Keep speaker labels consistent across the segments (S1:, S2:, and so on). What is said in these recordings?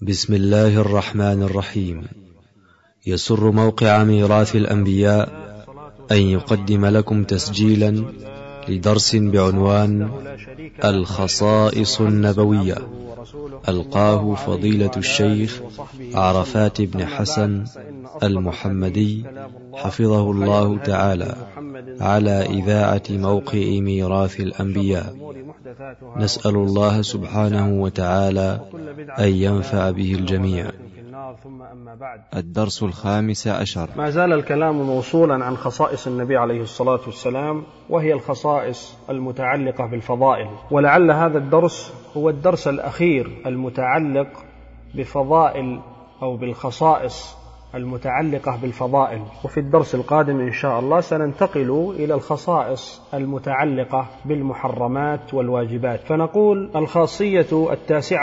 S1: بسم الله الرحمن الرحيم. يسر موقع ميراث الأنبياء أن يقدم لكم تسجيلا لدرس بعنوان الخصائص النبوية، ألقاه فضيلة الشيخ عرفات بن حسن المحمدي حفظه الله تعالى على إذاعة موقع ميراث الأنبياء. نسأل الله سبحانه وتعالى أن ينفع به الجميع. الدرس 15.
S2: ما زال الكلام موصولا عن خصائص النبي عليه الصلاة والسلام، وهي الخصائص المتعلقة بالفضائل، ولعل هذا الدرس هو الدرس الأخير المتعلق بفضائل أو بالخصائص المتعلقة بالفضائل. وفي الدرس القادم إن شاء الله سننتقل إلى الخصائص المتعلقة بالمحرمات والواجبات. فنقول الخاصية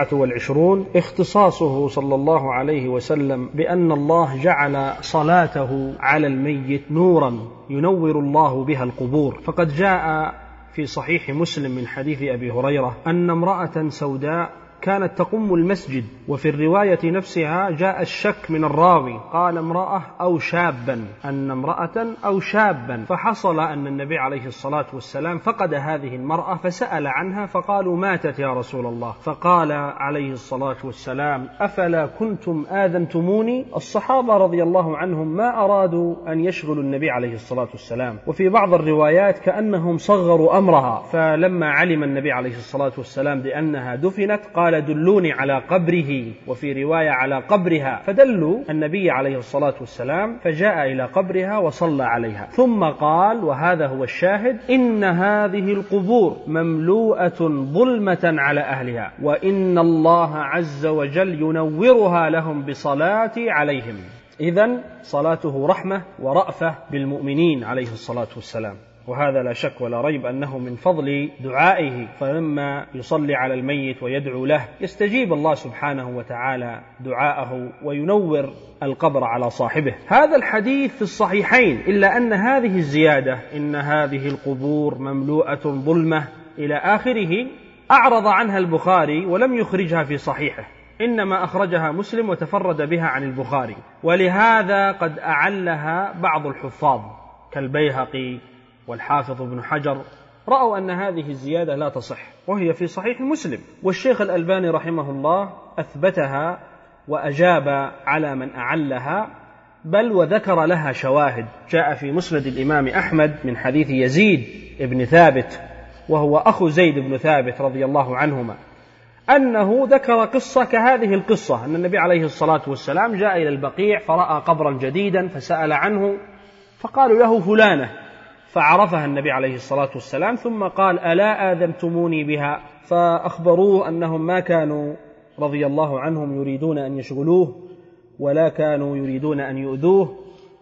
S2: 29 اختصاصه صلى الله عليه وسلم بأن الله جعل صلاته على الميت نورا ينور الله بها القبور. فقد جاء في صحيح مسلم من حديث أبي هريرة أن امرأة سوداء كانت تقم المسجد، وفي الرواية نفسها جاء الشك من الراوي، قال امرأة أو شابا، أن امرأة أو شابا. فحصل أن النبي عليه الصلاة والسلام فقد هذه المرأة فسأل عنها، فقالوا ماتت يا رسول الله. فقال عليه الصلاة والسلام أفلا كنتم آذنتموني؟ الصحابة رضي الله عنهم ما أرادوا أن يشغلوا النبي عليه الصلاة والسلام، وفي بعض الروايات كأنهم صغروا أمرها. فلما علم النبي عليه الصلاة والسلام بأنها دفنت قال دلوني على قبره، وفي رواية على قبرها، فدلوا النبي عليه الصلاة والسلام، فجاء إلى قبرها وصلى عليها. ثم قال، وهذا هو الشاهد، إن هذه القبور مملوءة ظلمة على أهلها، وإن الله عز وجل ينورها لهم بصلاتي عليهم. إذن صلاته رحمة ورأفة بالمؤمنين عليه الصلاة والسلام، وهذا لا شك ولا ريب أنه من فضل دعائه. فلما يصلي على الميت ويدعو له يستجيب الله سبحانه وتعالى دعاءه وينور القبر على صاحبه. هذا الحديث في الصحيحين، إلا أن هذه الزيادة إن هذه القبور مملوءة ظلمة إلى آخره أعرض عنها البخاري ولم يخرجها في صحيحه، إنما أخرجها مسلم وتفرد بها عن البخاري. ولهذا قد أعلها بعض الحفاظ كالبيهقي والحافظ ابن حجر، رأوا أن هذه الزيادة لا تصح، وهي في صحيح مسلم. والشيخ الألباني رحمه الله أثبتها وأجاب على من أعلها، بل وذكر لها شواهد. جاء في مسند الإمام أحمد من حديث يزيد بن ثابت، وهو أخو زيد بن ثابت رضي الله عنهما، أنه ذكر قصة كهذه القصة، أن النبي عليه الصلاة والسلام جاء إلى البقيع فرأى قبرا جديدا فسأل عنه، فقالوا له فلانة، فعرفها النبي عليه الصلاة والسلام، ثم قال ألا آذنتموني بها؟ فأخبروه أنهم ما كانوا رضي الله عنهم يريدون أن يشغلوه ولا كانوا يريدون أن يؤذوه،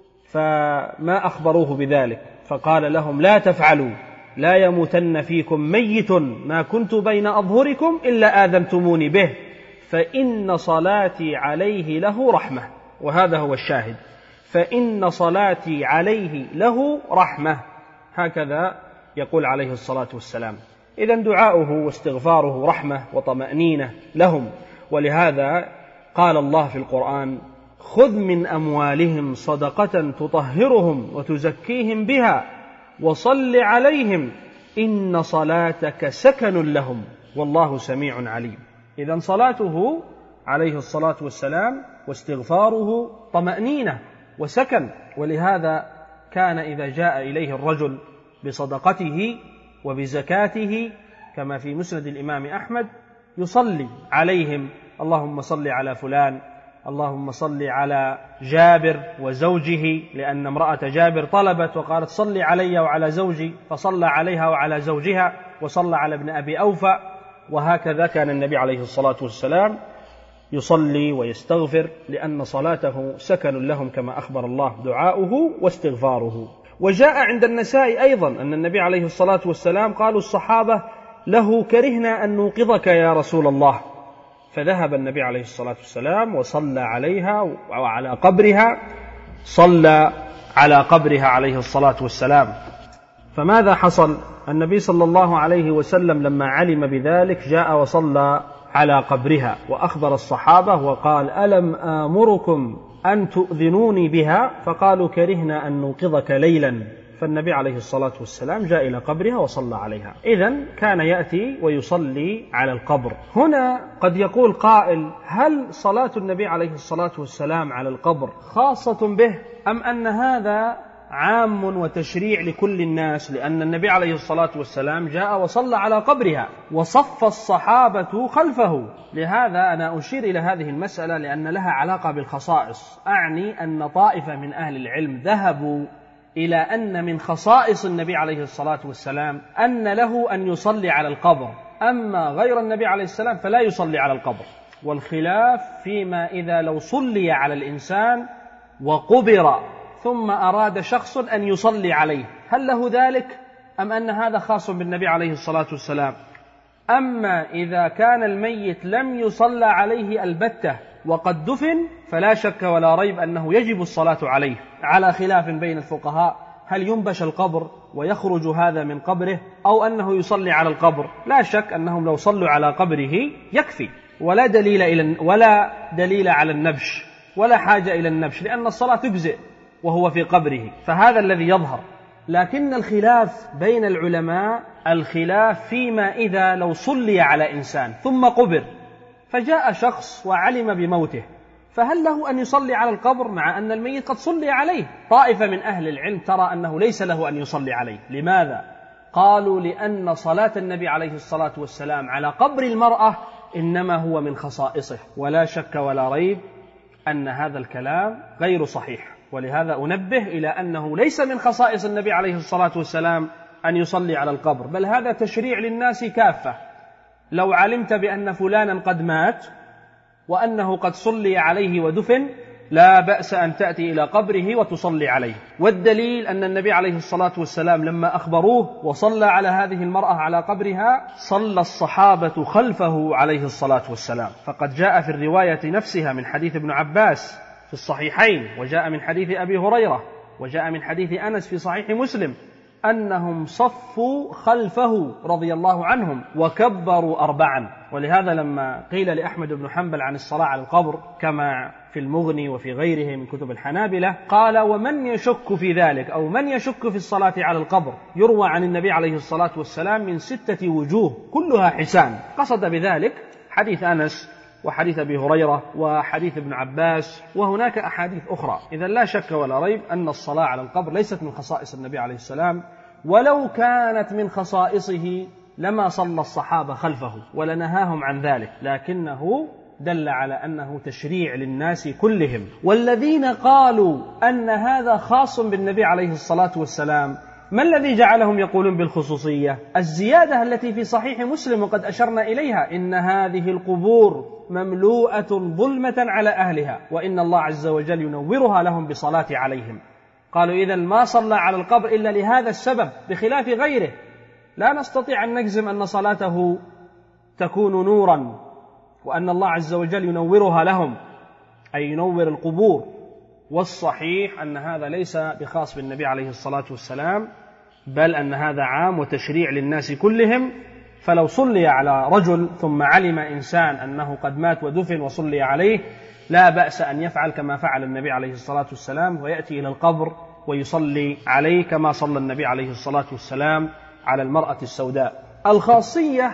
S2: فما أخبروه بذلك. فقال لهم لا تفعلوا، لا يموتن فيكم ميت ما كنت بين أظهركم إلا آذنتموني به، فإن صلاتي عليه له رحمة. وهذا هو الشاهد، فإن صلاتي عليه له رحمة، هكذا يقول عليه الصلاة والسلام. إذن دعاؤه واستغفاره رحمة وطمأنينة لهم. ولهذا قال الله في القرآن خذ من أموالهم صدقة تطهرهم وتزكيهم بها وصل عليهم إن صلاتك سكن لهم والله سميع عليم. إذن صلاته عليه الصلاة والسلام واستغفاره طمأنينة وسكن. ولهذا كان إذا جاء إليه الرجل بصدقته وبزكاته كما في مسند الإمام أحمد يصلي عليهم، اللهم صل على فلان، اللهم صل على جابر وزوجه، لأن امرأة جابر طلبت وقالت صل علي وعلى زوجي، فصلى عليها وعلى زوجها، وصلى على ابن أبي أوفى. وهكذا كان النبي عليه الصلاة والسلام يصلي ويستغفر، لأن صلاته سكن لهم كما أخبر الله، دعاؤه واستغفاره. وجاء عند النسائي أيضا أن النبي عليه الصلاة والسلام قالوا الصحابة له كرهنا أن نوقظك يا رسول الله، فذهب النبي عليه الصلاة والسلام وصلى عليها وعلى قبرها، صلى على قبرها عليه الصلاة والسلام. فماذا حصل؟ النبي صلى الله عليه وسلم لما علم بذلك جاء وصلى على قبرها، وأخبر الصحابة وقال: ألم آمركم أن تؤذنوني بها؟ فقالوا: كرهنا أن نوقظك ليلا. فالنبي عليه الصلاة والسلام جاء إلى قبرها وصلى عليها. إذن كان يأتي ويصلي على القبر. هنا قد يقول قائل: هل صلاة النبي عليه الصلاة والسلام على القبر خاصة به، أم أن هذا عام وتشريع لكل الناس؟ لأن النبي عليه الصلاة والسلام جاء وصلى على قبرها وصف الصحابة خلفه. لهذا أنا أشير إلى هذه المسألة لأن لها علاقة بالخصائص. أعني أن طائفة من أهل العلم ذهبوا إلى أن من خصائص النبي عليه الصلاة والسلام أن له أن يصلي على القبر، أما غير النبي عليه السلام فلا يصلي على القبر. والخلاف فيما إذا لو صلي على الإنسان وقبر ثم أراد شخص أن يصلي عليه، هل له ذلك أم أن هذا خاص بالنبي عليه الصلاة والسلام؟ أما إذا كان الميت لم يصلى عليه البتة وقد دفن فلا شك ولا ريب أنه يجب الصلاة عليه، على خلاف بين الفقهاء هل ينبش القبر ويخرج هذا من قبره أو أنه يصلي على القبر. لا شك أنهم لو صلوا على قبره يكفي، ولا دليل على النبش، ولا حاجة إلى النبش، لأن الصلاة تجزئ وهو في قبره، فهذا الذي يظهر. لكن الخلاف بين العلماء الخلاف فيما إذا لو صلي على إنسان ثم قبر فجاء شخص وعلم بموته، فهل له أن يصلي على القبر مع أن الميت قد صلي عليه؟ طائفة من أهل العلم ترى أنه ليس له أن يصلي عليه. لماذا؟ قالوا: لأن صلاة النبي عليه الصلاة والسلام على قبر المرأة إنما هو من خصائصه، ولا شك ولا ريب أن هذا الكلام غير صحيح. ولهذا أنبه إلى أنه ليس من خصائص النبي عليه الصلاة والسلام أن يصلي على القبر، بل هذا تشريع للناس كافة. لو علمت بأن فلانا قد مات وأنه قد صلي عليه ودفن لا بأس أن تأتي إلى قبره وتصلي عليه. والدليل أن النبي عليه الصلاة والسلام لما أخبروه وصلى على هذه المرأة على قبرها صلى الصحابة خلفه عليه الصلاة والسلام. فقد جاء في الرواية نفسها من حديث ابن عباس في الصحيحين، وجاء من حديث أبي هريرة، وجاء من حديث أنس في صحيح مسلم أنهم صفوا خلفه رضي الله عنهم وكبروا 4. ولهذا لما قيل لأحمد بن حنبل عن الصلاة على القبر كما في المغني وفي غيره من كتب الحنابلة قال: ومن يشك في ذلك أو من يشك في الصلاة على القبر يروى عن النبي عليه الصلاة والسلام من 6 وجوه كلها حسان. قصد بذلك حديث أنس وحديث أبي هريرة وحديث ابن عباس، وهناك أحاديث أخرى. إذن لا شك ولا ريب أن الصلاة على القبر ليست من خصائص النبي عليه السلام، ولو كانت من خصائصه لما صلى الصحابة خلفه ولنهاهم عن ذلك، لكنه دل على أنه تشريع للناس كلهم. والذين قالوا أن هذا خاص بالنبي عليه الصلاة والسلام ما الذي جعلهم يقولون بالخصوصية؟ الزيادة التي في صحيح مسلم وقد أشرنا إليها: إن هذه القبور مملوءة ظلمة على أهلها وإن الله عز وجل ينورها لهم بصلاة عليهم. قالوا: إذن ما صلى على القبر إلا لهذا السبب بخلاف غيره. لا نستطيع أن نجزم أن صلاته تكون نورا وأن الله عز وجل ينورها لهم، أي ينور القبور. والصحيح أن هذا ليس بخاص بالنبي عليه الصلاة والسلام، بل أن هذا عام وتشريع للناس كلهم. فلو صلي على رجل ثم علم إنسان أنه قد مات ودفن وصلي عليه لا بأس أن يفعل كما فعل النبي عليه الصلاة والسلام، ويأتي إلى القبر ويصلي عليه كما صلى النبي عليه الصلاة والسلام على المرأة السوداء. الخاصية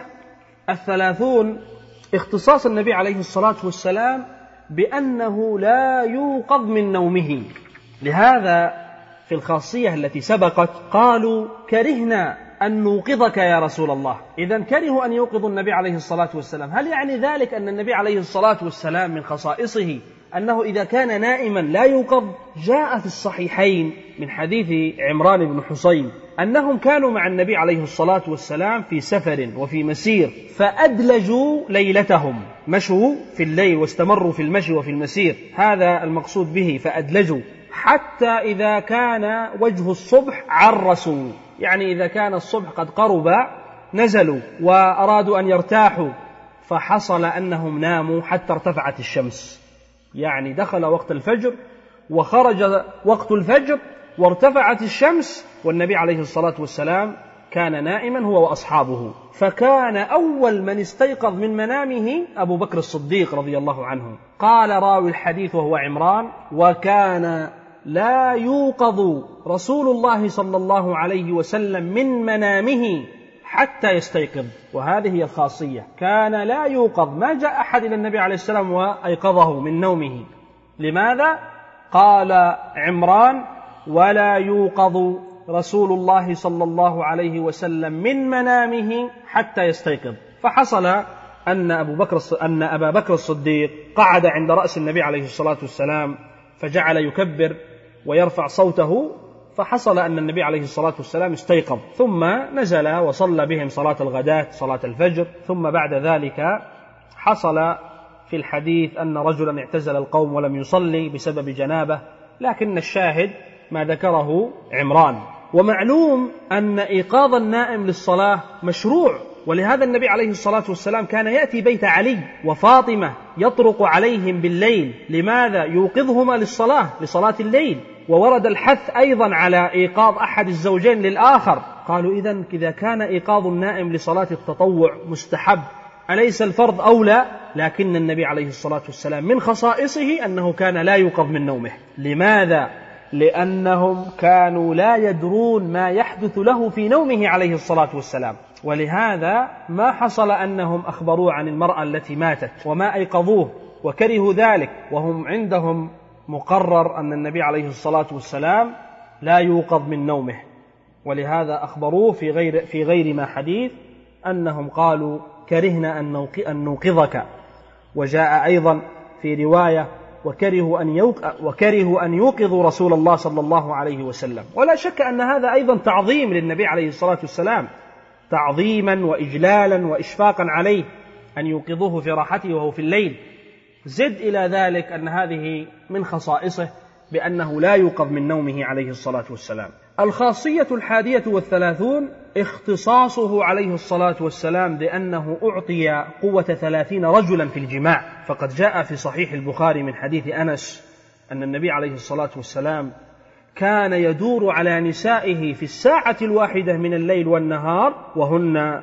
S2: 30 اختصاص النبي عليه الصلاة والسلام بأنه لا يوقظ من نومه. لهذا في الخاصية التي سبقت قالوا: كرهنا أن نوقظك يا رسول الله. إذن كرهوا أن يوقظوا النبي عليه الصلاة والسلام. هل يعني ذلك أن النبي عليه الصلاة والسلام من خصائصه أنه إذا كان نائما لا يوقظ؟ جاء في الصحيحين من حديث عمران بن حصين أنهم كانوا مع النبي عليه الصلاة والسلام في سفر وفي مسير فأدلجوا ليلتهم، مشوا في الليل واستمروا في المشي وفي المسير، هذا المقصود به فأدلجوا، حتى إذا كان وجه الصبح عرسوا، يعني إذا كان الصبح قد قرب نزلوا وأرادوا أن يرتاحوا، فحصل أنهم ناموا حتى ارتفعت الشمس، يعني دخل وقت الفجر وخرج وقت الفجر وارتفعت الشمس، والنبي عليه الصلاة والسلام كان نائما هو وأصحابه، فكان أول من استيقظ من منامه أبو بكر الصديق رضي الله عنه. قال راوي الحديث وهو عمران: وكان لا يوقظ رسول الله صلى الله عليه وسلم من منامه حتى يستيقظ. وهذه هي الخاصية، كان لا يوقظ، ما جاء أحد إلى النبي عليه السلام وأيقظه من نومه. لماذا؟ قال عمران: ولا يوقظ رسول الله صلى الله عليه وسلم من منامه حتى يستيقظ. فحصل أن أبا بكر الصديق قعد عند رأس النبي عليه الصلاة والسلام فجعل يكبر ويرفع صوته، فحصل أن النبي عليه الصلاة والسلام استيقظ، ثم نزل وصلى بهم صلاة الغداة صلاة الفجر. ثم بعد ذلك حصل في الحديث أن رجلا اعتزل القوم ولم يصلي بسبب جنابه، لكن الشاهد ما ذكره عمران. ومعلوم أن إيقاظ النائم للصلاة مشروع، ولهذا النبي عليه الصلاة والسلام كان يأتي بيت علي وفاطمة يطرق عليهم بالليل. لماذا؟ يوقظهما لصلاة الليل. وورد الحث أيضا على إيقاظ أحد الزوجين للآخر. قالوا إذا كان إيقاظ النائم لصلاة التطوع مستحب، أليس الفرض أولى؟ لكن النبي عليه الصلاة والسلام من خصائصه أنه كان لا يوقظ من نومه. لماذا؟ لأنهم كانوا لا يدرون ما يحدث له في نومه عليه الصلاة والسلام، ولهذا ما حصل أنهم أخبروه عن المرأة التي ماتت وما أيقظوه وكرهوا ذلك، وهم عندهم مقرر أن النبي عليه الصلاة والسلام لا يوقظ من نومه. ولهذا أخبروه في غير ما حديث أنهم قالوا: كرهنا أن نوقظك. وجاء أيضا في رواية: وكرهوا أن يوقظوا رسول الله صلى الله عليه وسلم. ولا شك أن هذا أيضا تعظيم للنبي عليه الصلاة والسلام، تعظيما وإجلالا وإشفاقا عليه أن يوقظوه في راحته وهو في الليل. زد إلى ذلك أن هذه من خصائصه بأنه لا يوقظ من نومه عليه الصلاة والسلام. الخاصية 31 اختصاصه عليه الصلاة والسلام بأنه أعطي قوة 30 رجلا في الجماع. فقد جاء في صحيح البخاري من حديث أنس أن النبي عليه الصلاة والسلام كان يدور على نسائه في الساعة الواحدة من الليل والنهار، وهن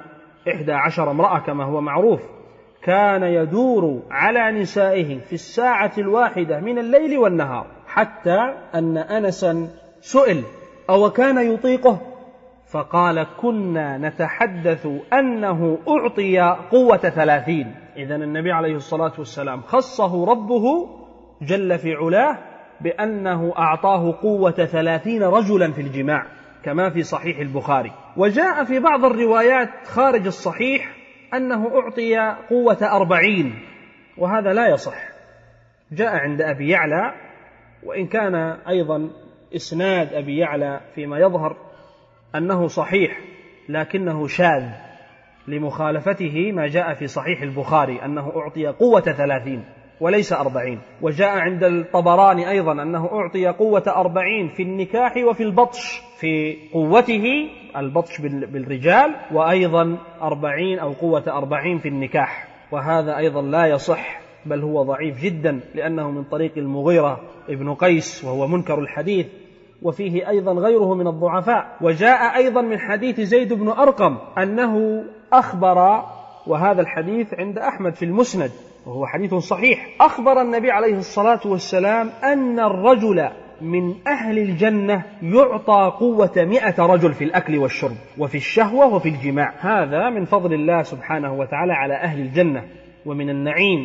S2: 11 امرأة كما هو معروف. كان يدور على نسائه في الساعة الواحدة من الليل والنهار، حتى أن أنسا سئل: أو كان يطيقه؟ فقال: كنا نتحدث أنه أعطي قوة 30. إذن النبي عليه الصلاة والسلام خصه ربه جل في علاه بأنه أعطاه قوة 30 رجلا في الجماع، كما في صحيح البخاري. وجاء في بعض الروايات خارج الصحيح أنه أعطي قوة 40، وهذا لا يصح. جاء عند أبي يعلى، وإن كان أيضا إسناد أبي يعلى فيما يظهر أنه صحيح، لكنه شاذ لمخالفته ما جاء في صحيح البخاري أنه أعطي قوة 30 وليس 40. وجاء عند الطبراني أيضا أنه أعطي قوة 40 في النكاح وفي البطش، في قوته البطش بالرجال، وأيضا 40 أو قوة 40 في النكاح، وهذا أيضا لا يصح، بل هو ضعيف جدا، لأنه من طريق المغيرة ابن قيس وهو منكر الحديث، وفيه أيضا غيره من الضعفاء. وجاء أيضا من حديث زيد بن أرقم أنه أخبر، وهذا الحديث عند أحمد في المسند وهو حديث صحيح، أخبر النبي عليه الصلاة والسلام أن الرجل من أهل الجنة يعطى قوة 100 رجل في الأكل والشرب وفي الشهوة وفي الجماع. هذا من فضل الله سبحانه وتعالى على أهل الجنة، ومن النعيم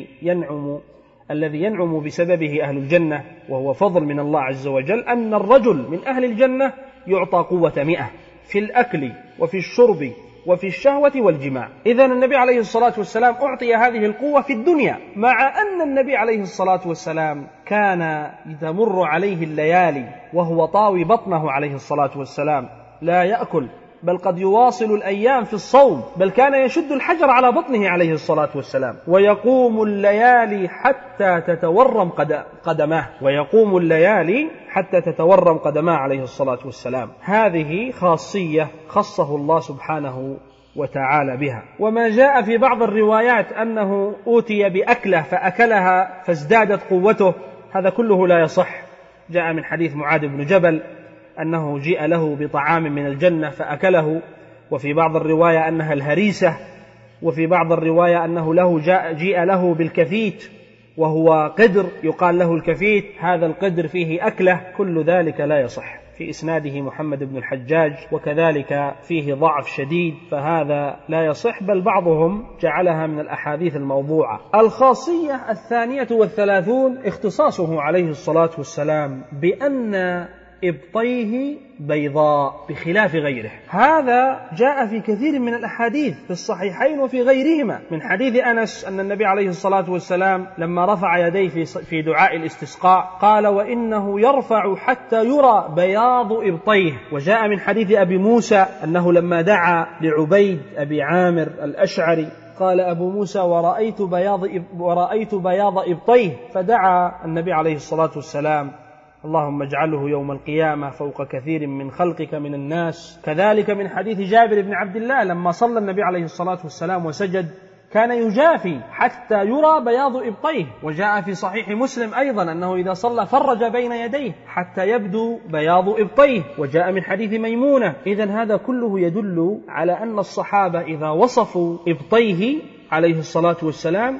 S2: الذي ينعم بسببه أهل الجنة، وهو فضل من الله عز وجل، أن الرجل من أهل الجنة يعطى قوة 100 في الأكل وفي الشرب وفي الشهوة والجماع. إذن النبي عليه الصلاة والسلام أعطي هذه القوة في الدنيا، مع أن النبي عليه الصلاة والسلام كان تمر عليه الليالي وهو طاوي بطنه عليه الصلاة والسلام لا يأكل، بل قد يواصل الأيام في الصوم، بل كان يشد الحجر على بطنه عليه الصلاة والسلام، ويقوم الليالي حتى تتورم قدماه عليه الصلاة والسلام. هذه خاصية خصه الله سبحانه وتعالى بها. وما جاء في بعض الروايات أنه أوتي بأكلة فأكلها فازدادت قوته، هذا كله لا يصح. جاء من حديث معاذ بن جبل أنه جيء له بطعام من الجنة فأكله، وفي بعض الرواية أنها الهريسة، وفي بعض الرواية أنه جيء له بالكفيت وهو قدر يقال له الكفيت، هذا القدر فيه أكله. كل ذلك لا يصح. في إسناده محمد بن الحجاج، وكذلك فيه ضعف شديد، فهذا لا يصح، بل بعضهم جعلها من الأحاديث الموضوعة. الخاصية 32 اختصاصه عليه الصلاة والسلام بأن إبطيه بيضاء بخلاف غيره. هذا جاء في كثير من الأحاديث في الصحيحين وفي غيرهما، من حديث أنس أن النبي عليه الصلاة والسلام لما رفع يديه في دعاء الاستسقاء قال: وإنه يرفع حتى يرى بياض إبطيه. وجاء من حديث أبي موسى أنه لما دعا لعبيد أبي عامر الأشعري قال أبو موسى: ورأيت بياض إبطيه، فدعا النبي عليه الصلاة والسلام: اللهم اجعله يوم القيامة فوق كثير من خلقك من الناس. كذلك من حديث جابر بن عبد الله لما صلى النبي عليه الصلاة والسلام وسجد كان يجافي حتى يرى بياض إبطيه. وجاء في صحيح مسلم أيضا أنه إذا صلى فرج بين يديه حتى يبدو بياض إبطيه. وجاء من حديث ميمونة. إذن هذا كله يدل على أن الصحابة إذا وصفوا إبطيه عليه الصلاة والسلام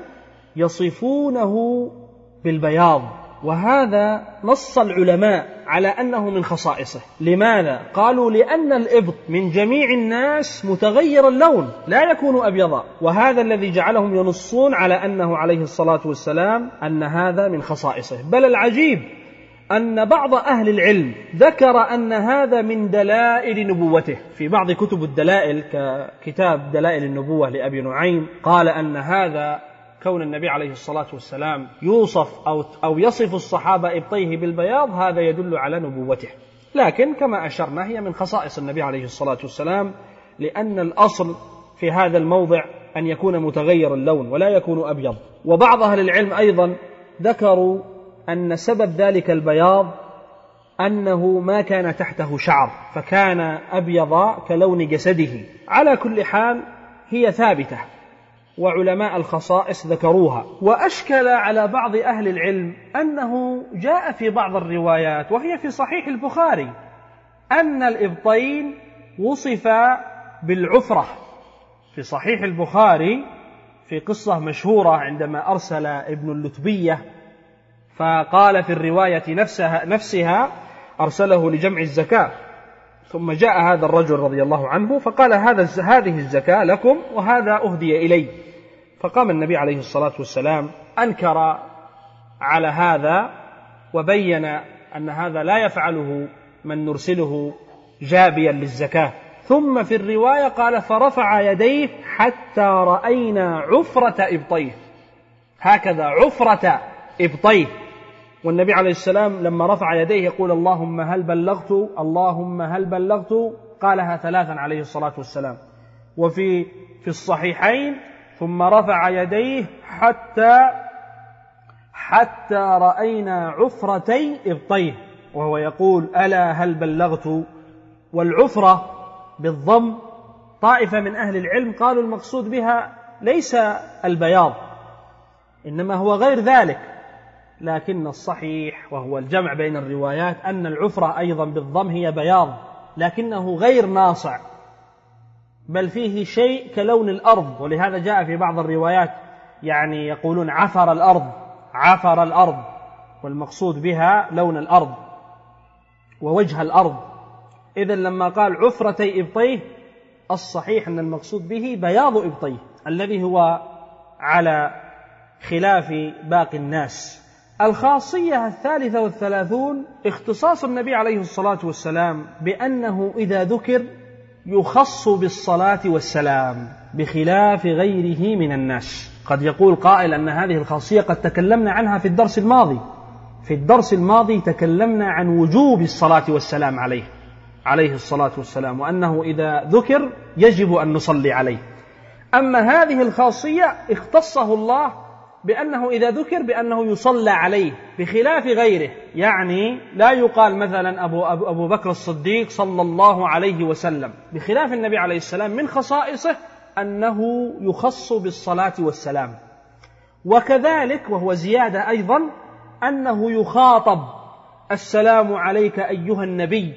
S2: يصفونه بالبياض، وهذا نص العلماء على أنه من خصائصه. لماذا؟ قالوا: لأن الإبط من جميع الناس متغير اللون لا يكون أبيضا، وهذا الذي جعلهم ينصون على أنه عليه الصلاة والسلام أن هذا من خصائصه. بل العجيب أن بعض أهل العلم ذكر أن هذا من دلائل نبوته. في بعض كتب الدلائل ككتاب دلائل النبوة لأبي نعيم قال أن هذا كون النبي عليه الصلاة والسلام يوصف أو يصف الصحابة إبطيه بالبياض هذا يدل على نبوته. لكن كما أشرنا هي من خصائص النبي عليه الصلاة والسلام، لأن الأصل في هذا الموضع أن يكون متغير اللون ولا يكون أبيض. وبعض أهل العلم أيضا ذكروا أن سبب ذلك البياض أنه ما كان تحته شعر فكان أبيض كلون جسده. على كل حال هي ثابتة، وعلماء الخصائص ذكروها. وأشكل على بعض أهل العلم أنه جاء في بعض الروايات وهي في صحيح البخاري أن الإبطين وصفا بالعفرة. في صحيح البخاري في قصة مشهورة عندما أرسل ابن اللتبية فقال في الرواية نفسها أرسله لجمع الزكاة، ثم جاء هذا الرجل رضي الله عنه فقال: هذه الزكاة لكم وهذا أهدي إلي. فقام النبي عليه الصلاة والسلام أنكر على هذا وبين أن هذا لا يفعله من نرسله جابيا للزكاة. ثم في الرواية قال: فرفع يديه حتى رأينا عفرة إبطيه، هكذا عفرة إبطيه. والنبي عليه السلام لما رفع يديه يقول: اللهم هل بلغت، اللهم هل بلغت، قالها 3 عليه الصلاة والسلام. وفي الصحيحين: ثم رفع يديه حتى رأينا عفرتي إبطيه، وهو يقول: ألا هل بلغت. والعفرة بالضم طائفة من أهل العلم قالوا المقصود بها ليس البياض إنما هو غير ذلك، لكن الصحيح وهو الجمع بين الروايات أن العفرة أيضا بالضم هي بياض، لكنه غير ناصع بل فيه شيء كلون الأرض. ولهذا جاء في بعض الروايات يعني يقولون عفر الأرض، والمقصود بها لون الأرض ووجه الأرض. إذن لما قال عفرتي إبطيه الصحيح أن المقصود به بياض إبطيه الذي هو على خلاف باقي الناس. الخاصية 33 اختصاص النبي عليه الصلاة والسلام بأنه إذا ذكر يخص بالصلاة والسلام بخلاف غيره من الناس. قد يقول قائل أن هذه الخاصية قد تكلمنا عنها في الدرس الماضي. في الدرس الماضي تكلمنا عن وجوب الصلاة والسلام عليه الصلاة والسلام، وأنه إذا ذكر يجب أن نصلي عليه. أما هذه الخاصية اختصه الله بأنه إذا ذكر بأنه يصلى عليه بخلاف غيره. يعني لا يقال مثلا أبو بكر الصديق صلى الله عليه وسلم، بخلاف النبي عليه السلام من خصائصه أنه يخص بالصلاة والسلام. وكذلك وهو زيادة أيضا أنه يخاطب: السلام عليك أيها النبي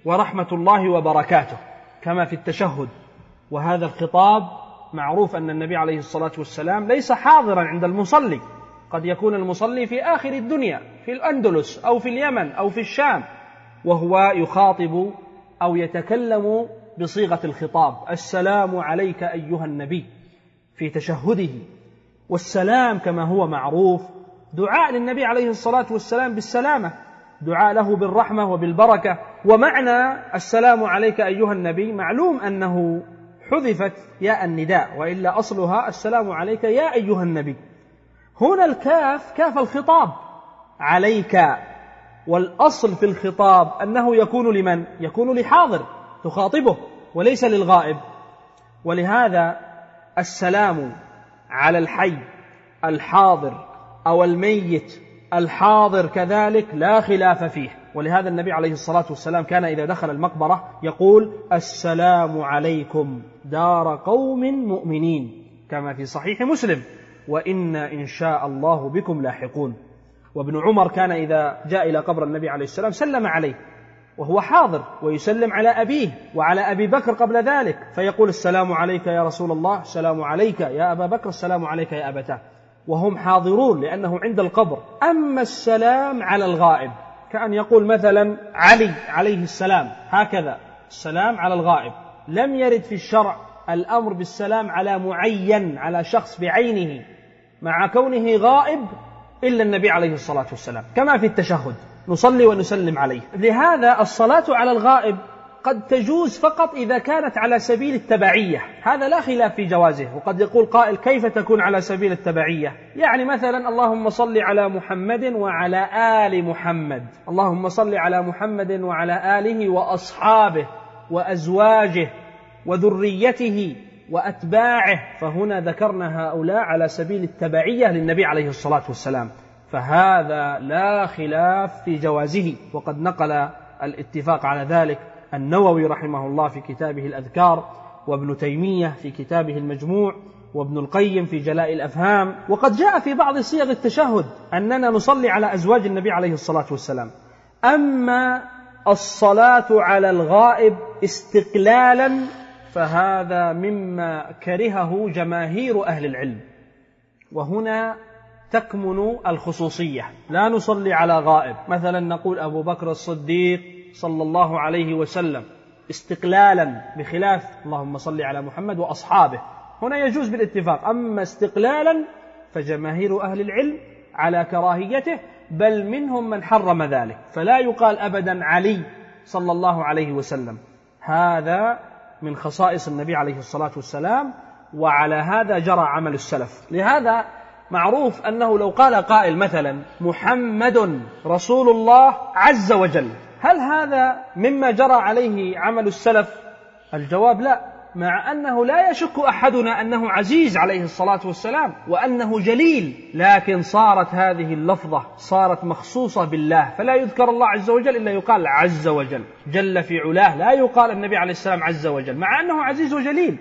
S2: ورحمة الله وبركاته كما في التشهد. وهذا الخطاب معروف أن النبي عليه الصلاة والسلام ليس حاضرا عند المصلي، قد يكون المصلي في آخر الدنيا في الأندلس أو في اليمن أو في الشام، وهو يخاطب أو يتكلم بصيغة الخطاب: السلام عليك أيها النبي، في تشهده. والسلام كما هو معروف دعاء للنبي عليه الصلاة والسلام بالسلامة، دعاء له بالرحمة وبالبركة. ومعنى السلام عليك أيها النبي معلوم أنه حذفت ياء النداء، وإلا أصلها السلام عليك يا أيها النبي. هنا الكاف كاف الخطاب عليك، والأصل في الخطاب أنه يكون لمن؟ يكون لحاضر تخاطبه وليس للغائب. ولهذا السلام على الحي الحاضر أو الميت الحاضر كذلك لا خلاف فيه. ولهذا النبي عليه الصلاة والسلام كان إذا دخل المقبرة يقول: السلام عليكم دار قوم مؤمنين، كما في صحيح مسلم: وإنا إن شاء الله بكم لاحقون. وابن عمر كان إذا جاء إلى قبر النبي عليه السلام سلم عليه وهو حاضر، ويسلم على أبيه وعلى أبي بكر قبل ذلك، فيقول: السلام عليك يا رسول الله، السلام عليك يا أبا بكر، السلام عليك يا أبتاه، وهم حاضرون لأنه عند القبر. أما السلام على الغائب كأن يقول مثلا علي عليه السلام، هكذا السلام على الغائب. لم يرد في الشرع الأمر بالسلام على معين، على شخص بعينه مع كونه غائب، إلا النبي عليه الصلاة والسلام، كما في التشهد نصلي ونسلم عليه. لهذا الصلاة على الغائب قد تجوز فقط إذا كانت على سبيل التبعية، هذا لا خلاف في جوازه. وقد يقول قائل: كيف تكون على سبيل التبعية؟ يعني مثلا اللهم صل على محمد وعلى آل محمد، اللهم صل على محمد وعلى آله وأصحابه وأزواجه وذريته وأتباعه، فهنا ذكرنا هؤلاء على سبيل التبعية للنبي عليه الصلاة والسلام، فهذا لا خلاف في جوازه. وقد نقل الاتفاق على ذلك النووي رحمه الله في كتابه الأذكار، وابن تيمية في كتابه المجموع، وابن القيم في جلاء الأفهام. وقد جاء في بعض صيغ التشهد أننا نصلي على أزواج النبي عليه الصلاة والسلام. أما الصلاة على الغائب استقلالا فهذا مما كرهه جماهير أهل العلم، وهنا تكمن الخصوصية. لا نصلي على غائب، مثلا نقول أبو بكر الصديق صلى الله عليه وسلم استقلالا، بخلاف اللهم صل على محمد وأصحابه، هنا يجوز بالاتفاق. أما استقلالا فجماهير أهل العلم على كراهيته، بل منهم من حرم ذلك، فلا يقال أبدا علي صلى الله عليه وسلم، هذا من خصائص النبي عليه الصلاة والسلام، وعلى هذا جرى عمل السلف. لهذا معروف أنه لو قال قائل مثلا محمد رسول الله عز وجل، هل هذا مما جرى عليه عمل السلف؟ الجواب لا، مع أنه لا يشك أحدنا أنه عزيز عليه الصلاة والسلام وأنه جليل، لكن صارت هذه اللفظة صارت مخصوصة بالله، فلا يذكر الله عز وجل إلا يقال عز وجل جل في علاه، لا يقال النبي عليه السلام عز وجل، مع أنه عزيز وجليل.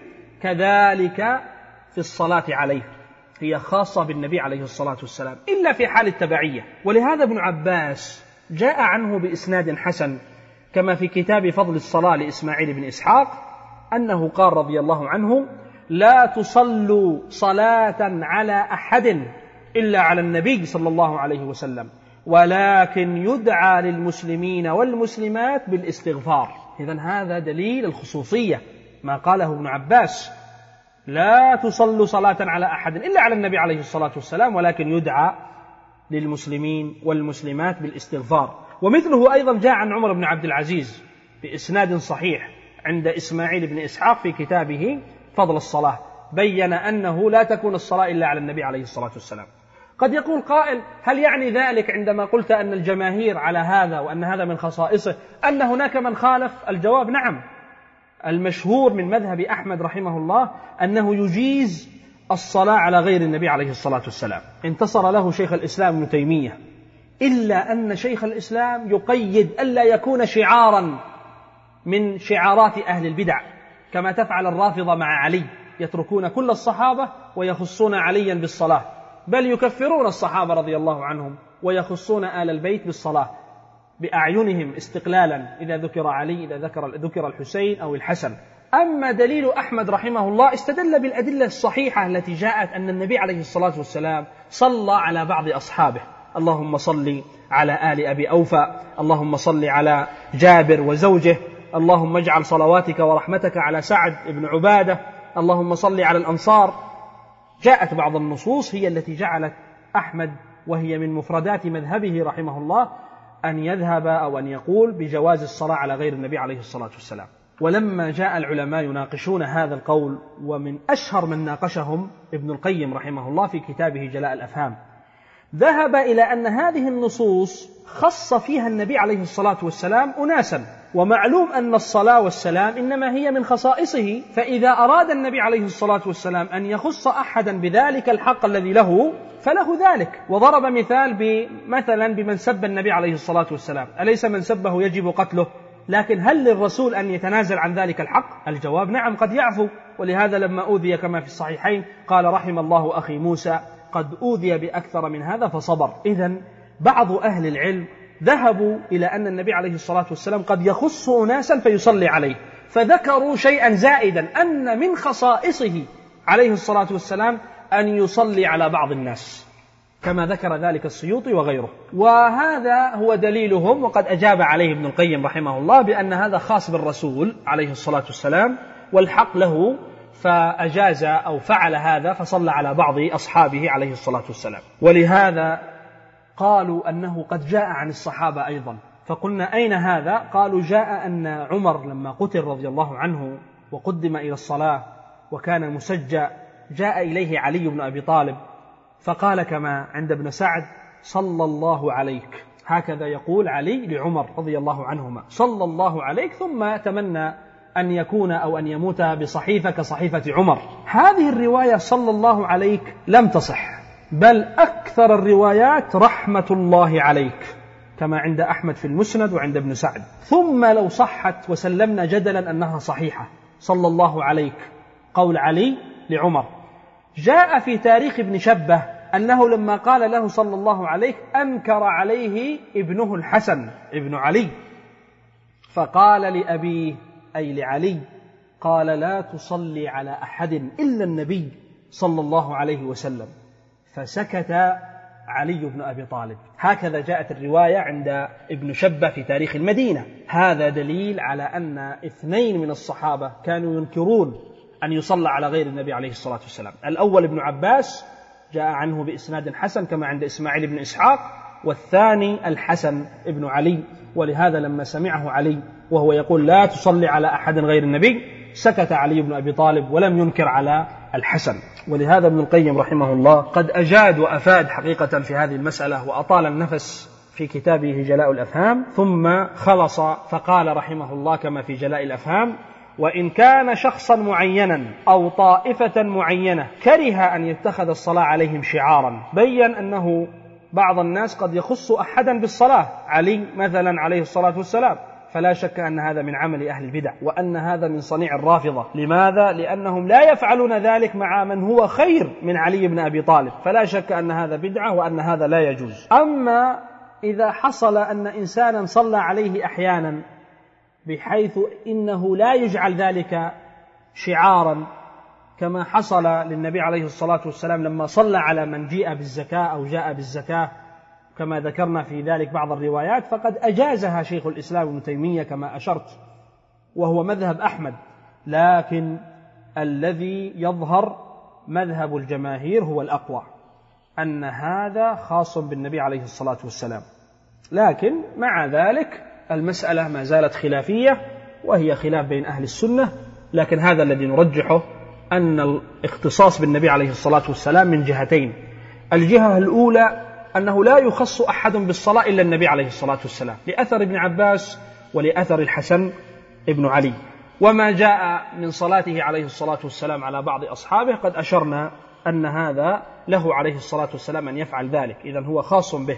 S2: كذلك في الصلاة عليه، هي خاصة بالنبي عليه الصلاة والسلام إلا في حال التبعية. ولهذا ابن عباس جاء عنه بإسناد حسن كما في كتاب فضل الصلاة لإسماعيل بن إسحاق أنه قال رضي الله عنه: لا تصلوا صلاة على أحد إلا على النبي صلى الله عليه وسلم، ولكن يدعى للمسلمين والمسلمات بالاستغفار. إذن هذا دليل الخصوصية ما قاله ابن عباس: لا تصلوا صلاة على أحد إلا على النبي عليه الصلاة والسلام، ولكن يدعى للمسلمين والمسلمات بالاستغفار. ومثله أيضا جاء عن عمر بن عبد العزيز بإسناد صحيح عند إسماعيل بن إسحاق في كتابه فضل الصلاة، بين أنه لا تكون الصلاة إلا على النبي عليه الصلاة والسلام. قد يقول قائل: هل يعني ذلك عندما قلت أن الجماهير على هذا وأن هذا من خصائصه أن هناك من خالف؟ الجواب نعم. المشهور من مذهب أحمد رحمه الله أنه يجيز الصلاة على غير النبي عليه الصلاة والسلام، انتصر له شيخ الإسلام ابن تيمية، إلا أن شيخ الإسلام يقيد ألا يكون شعارا من شعارات أهل البدع، كما تفعل الرافضة مع علي، يتركون كل الصحابة ويخصون عليا بالصلاة، بل يكفرون الصحابة رضي الله عنهم ويخصون آل البيت بالصلاة، بأعينهم استقلالا إذا ذكر علي، إذا ذكر الحسين أو الحسن. أما دليل أحمد رحمه الله استدل بالأدلة الصحيحة التي جاءت أن النبي عليه الصلاة والسلام صلى على بعض أصحابه، اللهم صل على آل أبي أوفى، اللهم صل على جابر وزوجه، اللهم اجعل صلواتك ورحمتك على سعد بن عبادة، اللهم صل على الأنصار. جاءت بعض النصوص هي التي جعلت أحمد، وهي من مفردات مذهبه رحمه الله، أن يذهب أو أن يقول بجواز الصلاة على غير النبي عليه الصلاة والسلام. ولما جاء العلماء يناقشون هذا القول، ومن أشهر من ناقشهم ابن القيم رحمه الله في كتابه جلاء الأفهام، ذهب إلى أن هذه النصوص خص فيها النبي عليه الصلاة والسلام أناسا، ومعلوم أن الصلاة والسلام إنما هي من خصائصه، فإذا أراد النبي عليه الصلاة والسلام أن يخص أحدا بذلك الحق الذي له فله ذلك. وضرب مثلا بمن سب النبي عليه الصلاة والسلام، أليس من سبه يجب قتله؟ لكن هل للرسول أن يتنازل عن ذلك الحق؟ الجواب نعم، قد يعفو. ولهذا لما أوذي كما في الصحيحين قال رحم الله أخي موسى قد أوذي بأكثر من هذا فصبر. إذن بعض أهل العلم ذهبوا إلى أن النبي عليه الصلاة والسلام قد يخص أناسا فيصلي عليه، فذكروا شيئا زائدا، أن من خصائصه عليه الصلاة والسلام أن يصلي على بعض الناس، كما ذكر ذلك السيوطي وغيره. وهذا هو دليلهم، وقد أجاب عليه ابن القيم رحمه الله بأن هذا خاص بالرسول عليه الصلاة والسلام والحق له، فأجاز أو فعل هذا فصلى على بعض أصحابه عليه الصلاة والسلام. ولهذا قالوا أنه قد جاء عن الصحابة أيضا، فقلنا أين هذا؟ قالوا جاء أن عمر لما قتل رضي الله عنه وقدم إلى الصلاة وكان مسجى، جاء إليه علي بن أبي طالب فقال كما عند ابن سعد صلى الله عليك، هكذا يقول علي لعمر رضي الله عنهما، صلى الله عليك، ثم تمنى أن يكون أو أن يموت بصحيفة كصحيفة عمر. هذه الرواية صلى الله عليك لم تصح، بل أكثر الروايات رحمة الله عليك، كما عند أحمد في المسند وعند ابن سعد. ثم لو صحت وسلمنا جدلا أنها صحيحة صلى الله عليك قول علي لعمر، جاء في تاريخ ابن شبه أنه لما قال له صلى الله عليك أنكر عليه ابنه الحسن ابن علي، فقال لأبيه أي لعلي، قال لا تصلي على أحد إلا النبي صلى الله عليه وسلم، فسكت علي بن أبي طالب. هكذا جاءت الرواية عند ابن شبه في تاريخ المدينة. هذا دليل على أن 2 من الصحابة كانوا ينكرون أن يصلى على غير النبي عليه الصلاة والسلام. الأول ابن عباس جاء عنه بإسناد حسن كما عند إسماعيل بن إسحاق، والثاني الحسن ابن علي. ولهذا لما سمعه علي وهو يقول لا تصلي على أحد غير النبي سكت علي بن أبي طالب ولم ينكر على الحسن. ولهذا ابن القيم رحمه الله قد أجاد وأفاد حقيقة في هذه المسألة، وأطال النفس في كتابه جلاء الأفهام، ثم خلص فقال رحمه الله كما في جلاء الأفهام: وإن كان شخصا معينا أو طائفة معينة كره أن يتخذ الصلاة عليهم شعارا، بيّن أنه بعض الناس قد يخص أحدا بالصلاة، علي مثلا عليه الصلاة والسلام، فلا شك أن هذا من عمل أهل البدع، وأن هذا من صنيع الرافضة. لماذا؟ لأنهم لا يفعلون ذلك مع من هو خير من علي بن أبي طالب، فلا شك أن هذا بدعة وأن هذا لا يجوز. أما إذا حصل أن إنسانا صلى عليه أحيانا بحيث إنه لا يجعل ذلك شعارا، كما حصل للنبي عليه الصلاة والسلام لما صلى على من جاء بالزكاة أو جاء بالزكاة كما ذكرنا في ذلك بعض الروايات، فقد أجازها شيخ الإسلام ابن تيمية كما أشرت، وهو مذهب أحمد. لكن الذي يظهر مذهب الجماهير هو الأقوى، أن هذا خاص بالنبي عليه الصلاة والسلام. لكن مع ذلك المسألة ما زالت خلافية، وهي خلاف بين أهل السنة، لكن هذا الذي نرجحه أن الاختصاص بالنبي عليه الصلاة والسلام من جهتين. الجهة الأولى أنه لا يخص أحد بالصلاة إلا النبي عليه الصلاة والسلام، لأثر ابن عباس ولأثر الحسن ابن علي، وما جاء من صلاته عليه الصلاة والسلام على بعض أصحابه قد أشرنا أن هذا له عليه الصلاة والسلام أن يفعل ذلك، إذن هو خاص به.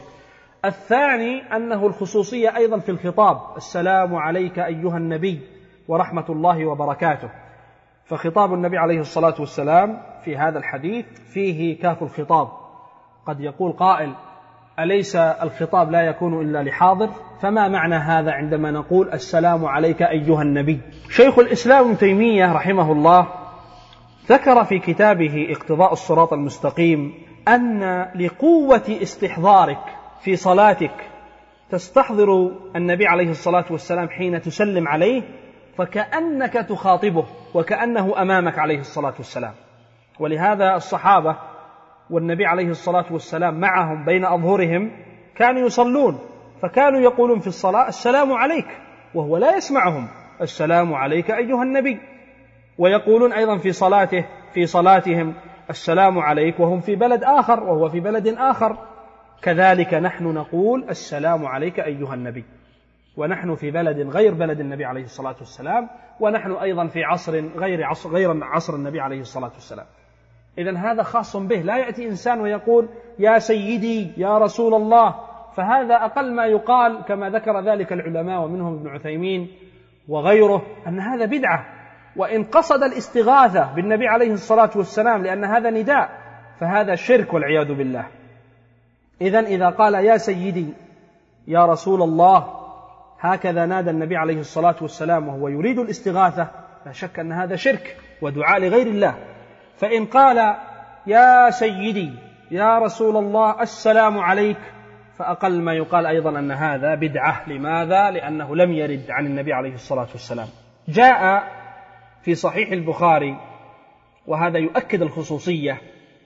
S2: الثاني أنه الخصوصية أيضا في الخطاب: السلام عليك أيها النبي ورحمة الله وبركاته. فخطاب النبي عليه الصلاة والسلام في هذا الحديث فيه كاف الخطاب. قد يقول قائل: أليس الخطاب لا يكون إلا لحاضر؟ فما معنى هذا عندما نقول السلام عليك أيها النبي؟ شيخ الإسلام ابن تيمية رحمه الله ذكر في كتابه اقتضاء الصراط المستقيم أن لقوة استحضارك في صلاتك تستحضر النبي عليه الصلاة والسلام حين تسلم عليه، فكأنك تخاطبه وكأنه أمامك عليه الصلاة والسلام. ولهذا الصحابة والنبي عليه الصلاة والسلام معهم بين أظهرهم كانوا يصلون، فكانوا يقولون في الصلاة السلام عليك وهو لا يسمعهم، السلام عليك أيها النبي، ويقولون أيضا في صلاتهم السلام عليك وهم في بلد آخر وهو في بلد آخر. كذلك نحن نقول السلام عليك أيها النبي ونحن في بلد غير بلد النبي عليه الصلاة والسلام، ونحن أيضا في عصر غير عصر النبي عليه الصلاة والسلام. إذن هذا خاص به، لا يأتي إنسان ويقول يا سيدي يا رسول الله، فهذا أقل ما يقال كما ذكر ذلك العلماء ومنهم ابن عثيمين وغيره أن هذا بدعة، وإن قصد الاستغاثة بالنبي عليه الصلاة والسلام لأن هذا نداء فهذا شرك والعياذ بالله. إذن إذا قال يا سيدي يا رسول الله هكذا نادى النبي عليه الصلاة والسلام وهو يريد الاستغاثة، لا شك أن هذا شرك ودعاء لغير الله. فإن قال يا سيدي يا رسول الله السلام عليك فأقل ما يقال أيضا أن هذا بدعة. لماذا؟ لأنه لم يرد عن النبي عليه الصلاة والسلام. جاء في صحيح البخاري وهذا يؤكد الخصوصية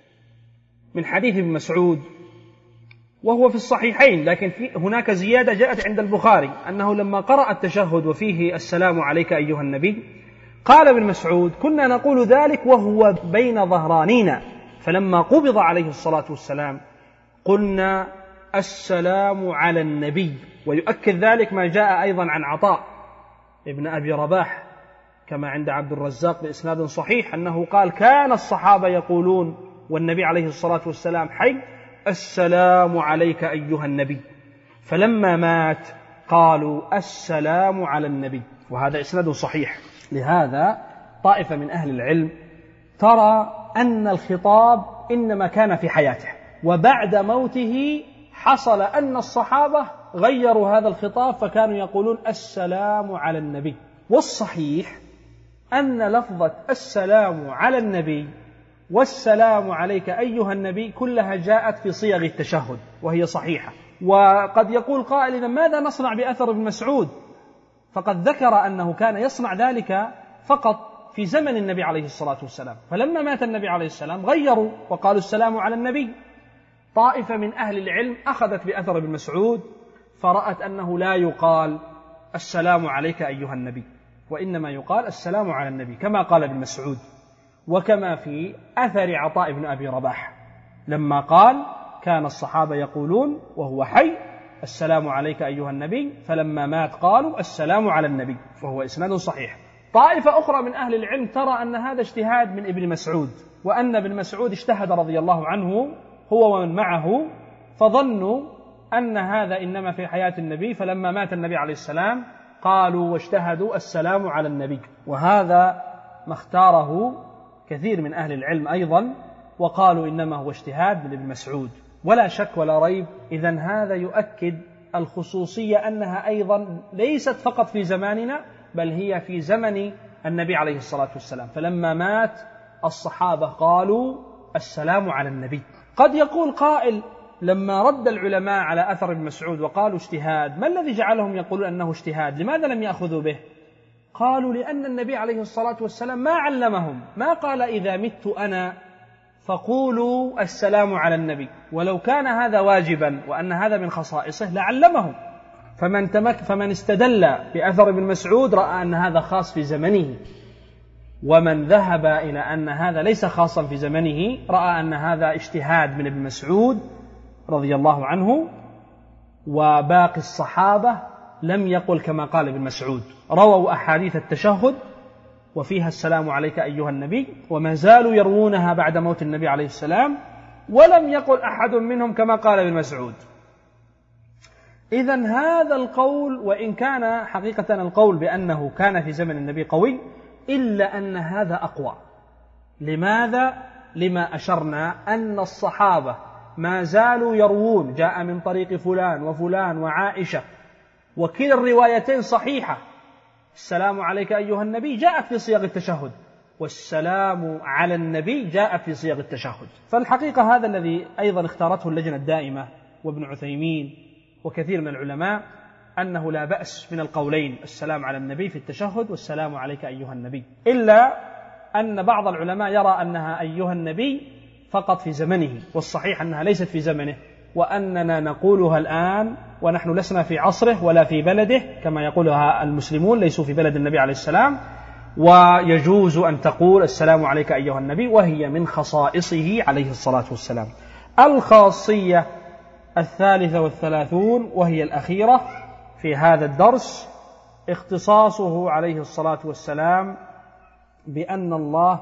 S2: من حديث ابن مسعود وهو في الصحيحين، لكن هناك زيادة جاءت عند البخاري أنه لما قرأ التشهد وفيه السلام عليك أيها النبي قال ابن مسعود كنا نقول ذلك وهو بين ظهرانينا، فلما قبض عليه الصلاة والسلام قلنا السلام على النبي. ويؤكد ذلك ما جاء أيضا عن عطاء ابن أبي رباح كما عند عبد الرزاق بإسناد صحيح أنه قال كان الصحابة يقولون والنبي عليه الصلاة والسلام حي السلام عليك أيها النبي، فلما مات قالوا السلام على النبي، وهذا إسناد صحيح. لهذا طائفة من أهل العلم ترى أن الخطاب إنما كان في حياته، وبعد موته حصل أن الصحابة غيروا هذا الخطاب فكانوا يقولون السلام على النبي. والصحيح أن لفظة السلام على النبي والسلام عليك أيها النبي كلها جاءت في صيغ التشهد وهي صحيحة. وقد يقول قائل إذا ماذا نصنع بأثر ابن مسعود؟ فقد ذكر أنه كان يصنع ذلك فقط في زمن النبي عليه الصلاة والسلام، فلما مات النبي عليه السلام غيروا وقالوا السلام على النبي. طائفة من أهل العلم أخذت بأثر ابن مسعود فرأت أنه لا يقال السلام عليك أيها النبي، وإنما يقال السلام على النبي كما قال ابن مسعود، وكما في أثر عطاء بن أبي رباح لما قال كان الصحابة يقولون وهو حي السلام عليك أيها النبي، فلما مات قالوا السلام على النبي، وهو إسناد صحيح. طائفة أخرى من أهل العلم ترى أن هذا اجتهاد من ابن مسعود، وأن ابن مسعود اجتهد رضي الله عنه هو ومن معه، فظنوا أن هذا إنما في حياة النبي، فلما مات النبي عليه السلام قالوا واجتهدوا السلام على النبي. وهذا ما اختاره كثير من أهل العلم أيضا، وقالوا إنما هو اجتهاد من ابن مسعود. ولا شك ولا ريب إذن هذا يؤكد الخصوصية أنها أيضا ليست فقط في زماننا بل هي في زمن النبي عليه الصلاة والسلام، فلما مات الصحابة قالوا السلام على النبي. قد يقول قائل لما رد العلماء على أثر ابن مسعود وقالوا اجتهاد، ما الذي جعلهم يقولون أنه اجتهاد؟ لماذا لم يأخذوا به؟ قالوا لأن النبي عليه الصلاة والسلام ما علمهم، ما قال إذا مت أنا فقولوا السلام على النبي، ولو كان هذا واجبا وأن هذا من خصائصه لعلمهم. فمن استدل بأثر ابن مسعود رأى أن هذا خاص في زمنه، ومن ذهب إلى أن هذا ليس خاصا في زمنه رأى أن هذا اجتهاد من ابن مسعود رضي الله عنه، وباقي الصحابة لم يقل كما قال ابن مسعود، رووا أحاديث التشهد وفيها السلام عليك أيها النبي وما زالوا يروونها بعد موت النبي عليه السلام، ولم يقل أحد منهم كما قال ابن مسعود. إذن هذا القول وإن كان حقيقة القول بأنه كان في زمن النبي قوي، إلا أن هذا أقوى. لماذا؟ لما أشرنا أن الصحابة ما زالوا يروون جاء من طريق فلان وفلان وعائشة، وكلا الروايتين صحيحة. السلام عليك أيها النبي جاءت في صيغ التشهد، والسلام على النبي جاء في صيغ التشهد. فالحقيقة هذا الذي أيضا اختارته اللجنة الدائمة وابن عثيمين وكثير من العلماء، أنه لا بأس من القولين، السلام على النبي في التشهد والسلام عليك أيها النبي، إلا أن بعض العلماء يرى أنها أيها النبي فقط في زمنه، والصحيح أنها ليست في زمنه، وأننا نقولها الآن ونحن لسنا في عصره ولا في بلده كما يقولها المسلمون، ليسوا في بلد النبي عليه السلام، ويجوز أن تقول السلام عليك أيها النبي، وهي من خصائصه عليه الصلاة والسلام. الخاصية 33 وهي الأخيرة في هذا الدرس، اختصاصه عليه الصلاة والسلام بأن الله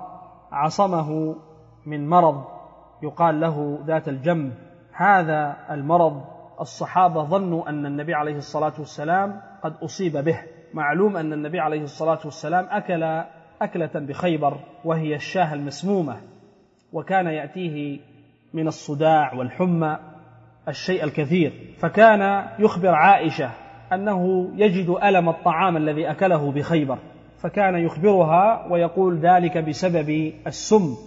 S2: عصمه من مرض يقال له ذات الجنب. هذا المرض الصحابة ظنوا أن النبي عليه الصلاة والسلام قد أصيب به. معلوم أن النبي عليه الصلاة والسلام أكل أكلة بخيبر وهي الشاة المسمومة، وكان يأتيه من الصداع والحمى الشيء الكثير، فكان يخبر عائشة أنه يجد ألم الطعام الذي أكله بخيبر، فكان يخبرها ويقول ذلك بسبب السم.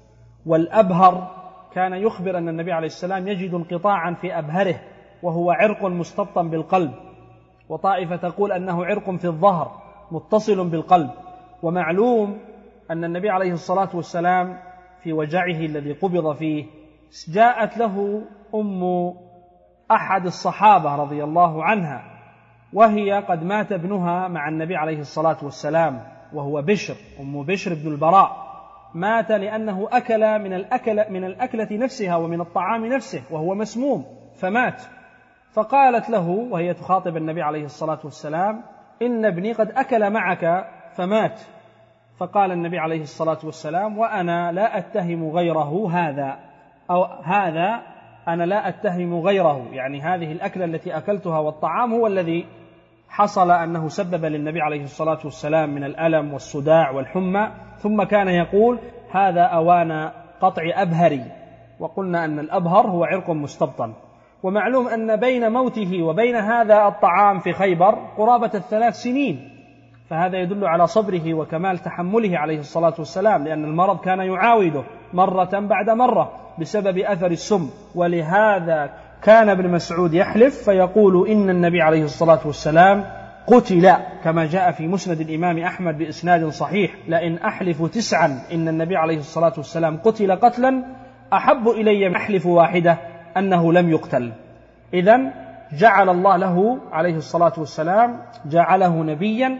S2: والأبهر كان يخبر أن النبي عليه السلام يجد انقطاعا في أبهره، وهو عرق مستبطن بالقلب، وطائفة تقول أنه عرق في الظهر متصل بالقلب. ومعلوم أن النبي عليه الصلاة والسلام في وجعه الذي قبض فيه جاءت له أم أحد الصحابة رضي الله عنها، وهي قد مات ابنها مع النبي عليه الصلاة والسلام، وهو بشر، أم بشر بن البراء، مات لأنه أكل من الأكلة نفسها ومن الطعام نفسه وهو مسموم فمات. فقالت له وهي تخاطب النبي عليه الصلاة والسلام: إن ابني قد أكل معك فمات. فقال النبي عليه الصلاة والسلام: وأنا لا أتهم غيره هذا، أو هذا أنا لا أتهم غيره، يعني هذه الأكلة التي أكلتها والطعام هو الذي حصل أنه سبب للنبي عليه الصلاة والسلام من الألم والصداع والحمى. ثم كان يقول: هذا أوان قطع أبهري. وقلنا أن الأبهر هو عرق مستبطن. ومعلوم أن بين موته وبين هذا الطعام في خيبر قرابة 3 سنين، فهذا يدل على صبره وكمال تحمله عليه الصلاة والسلام، لأن المرض كان يعاوده مرة بعد مرة بسبب أثر السم. ولهذا كان ابن مسعود يحلف فيقول: إن النبي عليه الصلاة والسلام قتل، كما جاء في مسند الإمام أحمد بإسناد صحيح: لئن أحلف 9 إن النبي عليه الصلاة والسلام قتل قتلا أحب إلي من أحلف 1 أنه لم يقتل. إذن جعل الله له عليه الصلاة والسلام جعله نبيا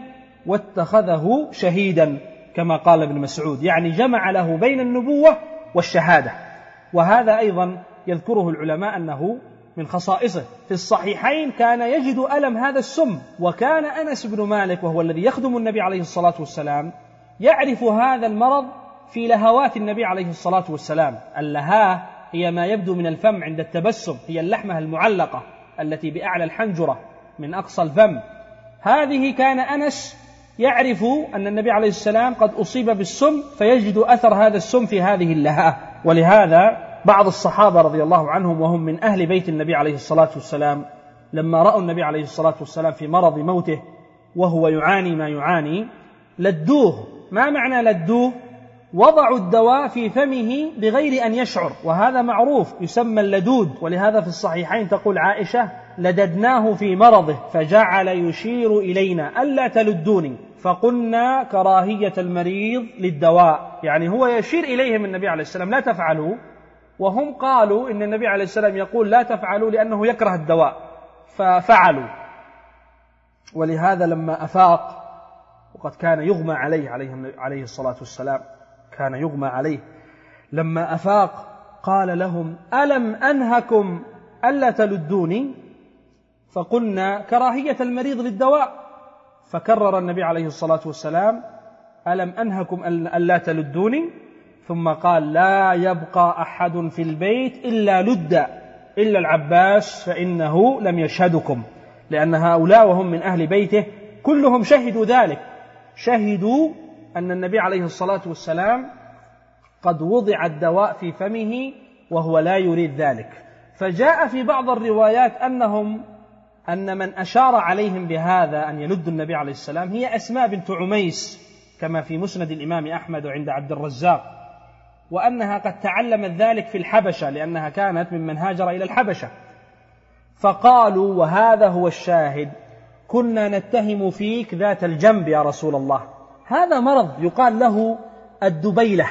S2: واتخذه شهيدا كما قال ابن مسعود، يعني جمع له بين النبوة والشهادة. وهذا أيضا يذكره العلماء أنه من خصائصه. في الصحيحين كان يجد ألم هذا السم، وكان أنس بن مالك وهو الذي يخدم النبي عليه الصلاة والسلام يعرف هذا المرض في لهوات النبي عليه الصلاة والسلام. اللهاه هي ما يبدو من الفم عند التبسم، هي اللحمة المعلقة التي بأعلى الحنجرة من أقصى الفم. هذه كان أنس يعرف أن النبي عليه السلام قد أصيب بالسم، فيجد أثر هذا السم في هذه اللهاه. ولهذا بعض الصحابة رضي الله عنهم وهم من أهل بيت النبي عليه الصلاة والسلام لما رأوا النبي عليه الصلاة والسلام في مرض موته وهو يعاني ما يعاني لدوه. ما معنى لدوه؟ وضعوا الدواء في فمه بغير أن يشعر، وهذا معروف يسمى اللدود. ولهذا في الصحيحين تقول عائشة: لددناه في مرضه فجعل يشير إلينا ألا تلدوني، فقلنا كراهية المريض للدواء، يعني هو يشير إليهم النبي عليه السلام لا تفعلوا، وهم قالوا إن النبي عليه السلام يقول لا تفعلوا لأنه يكره الدواء ففعلوا. ولهذا لما أفاق، وقد كان يغمى عليه الصلاة والسلام، كان يغمى عليه، لما أفاق قال لهم: ألم أنهكم ألا تلدوني؟ فقلنا كراهية المريض للدواء. فكرر النبي عليه الصلاة والسلام: ألم أنهكم ألا تلدوني؟ ثم قال: لا يبقى أحد في البيت إلا لد إلا العباس فإنه لم يشهدكم، لأن هؤلاء وهم من أهل بيته كلهم شهدوا ذلك، شهدوا أن النبي عليه الصلاة والسلام قد وضع الدواء في فمه وهو لا يريد ذلك. فجاء في بعض الروايات أن من أشار عليهم بهذا أن يلدوا النبي عليه السلام هي أسماء بنت عميس كما في مسند الإمام أحمد وعند عبد الرزاق، وأنها قد تعلمت ذلك في الحبشة لأنها كانت ممن هاجر إلى الحبشة. فقالوا وهذا هو الشاهد: كنا نتهم فيك ذات الجنب يا رسول الله. هذا مرض يقال له الدبيلة.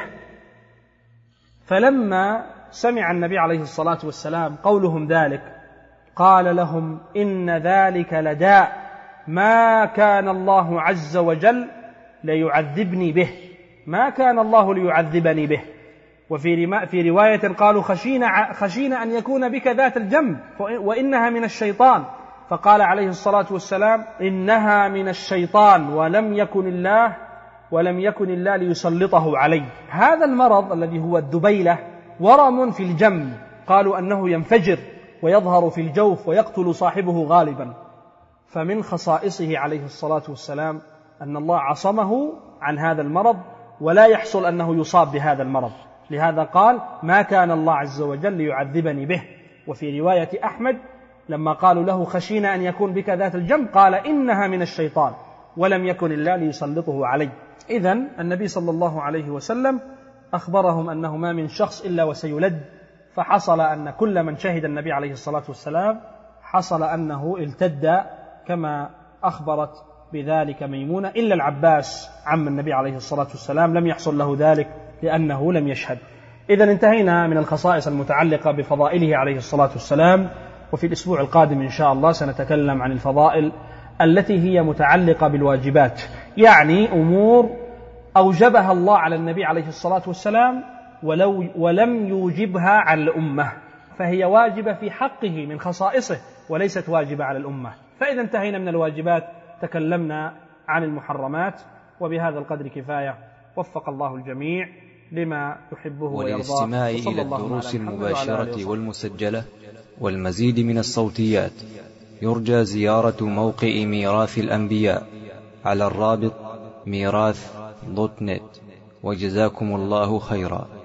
S2: فلما سمع النبي عليه الصلاة والسلام قولهم ذلك قال لهم: إن ذلك لداء ما كان الله عز وجل ليعذبني به، ما كان الله ليعذبني به. وفي رواية قالوا: خشينا أن يكون بك ذات الجنب وإنها من الشيطان. فقال عليه الصلاة والسلام: إنها من الشيطان ولم يكن الله ليسلطه علي. هذا المرض الذي هو الدبيلة ورم في الجنب، قالوا أنه ينفجر ويظهر في الجوف ويقتل صاحبه غالبا. فمن خصائصه عليه الصلاة والسلام أن الله عصمه عن هذا المرض ولا يحصل أنه يصاب بهذا المرض. لهذا قال: ما كان الله عز وجل ليعذبني به. وفي رواية أحمد لما قالوا له: خشينا أن يكون بك ذات الجنب، قال: إنها من الشيطان ولم يكن الله ليسلطه علي. إذن النبي صلى الله عليه وسلم أخبرهم أنه ما من شخص إلا وسيلد. فحصل أن كل من شهد النبي عليه الصلاة والسلام حصل أنه التد كما أخبرت بذلك ميمونة، إلا العباس عم النبي عليه الصلاة والسلام لم يحصل له ذلك لأنه لم يشهد. إذن انتهينا من الخصائص المتعلقة بفضائله عليه الصلاة والسلام. وفي الأسبوع القادم إن شاء الله سنتكلم عن الفضائل التي هي متعلقة بالواجبات، يعني أمور أوجبها الله على النبي عليه الصلاة والسلام ولم يوجبها على الأمة، فهي واجبة في حقه من خصائصه وليست واجبة على الأمة. فإذا انتهينا من الواجبات تكلمنا عن المحرمات. وبهذا القدر كفاية. وفق الله الجميع لما يحبه ويرضاه.
S1: وللاستماع إلى الدروس المباشرة والمسجلة والمزيد من الصوتيات يرجى زيارة موقع ميراث الأنبياء على الرابط ميراث.net. وجزاكم الله خيرا.